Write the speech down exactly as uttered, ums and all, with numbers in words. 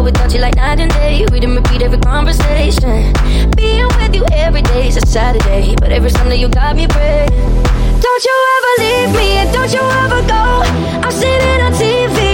without you like night and day. Read and repeat every conversation. Being with you every day is a Saturday, but every Sunday you got me praying. Don't you ever leave me and don't you ever go. I'm sitting on T V